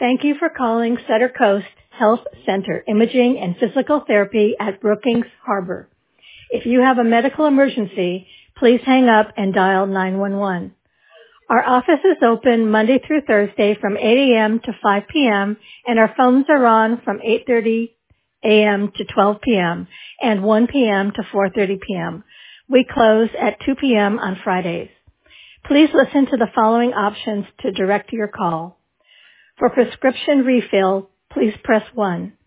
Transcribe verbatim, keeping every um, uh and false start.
Thank you for calling Sutter Coast Health Center Imaging and Physical Therapy at Brookings Harbor. If you have a medical emergency, please hang up and dial nine one one. Our office is open Monday through Thursday from eight a.m. to five p.m. and our phones are on from eight thirty a.m. to twelve p.m. and one p.m. to four thirty p.m. We close at two p.m. on Fridays. Please listen to the following options to direct your call. For prescription refill, please press one.